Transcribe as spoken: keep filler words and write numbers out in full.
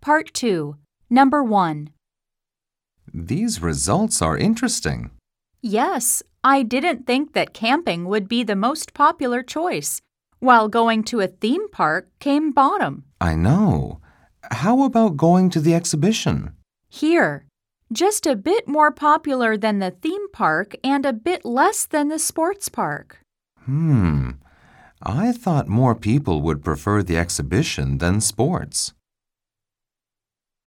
Part two. Number one. These results are interesting. Yes, I didn't think that camping would be the most popular choice, while going to a theme park came bottom. I know. How about going to the exhibition? Here, just a bit more popular than the theme park and a bit less than the sports park. Hmm. I thought more people would prefer the exhibition than sports.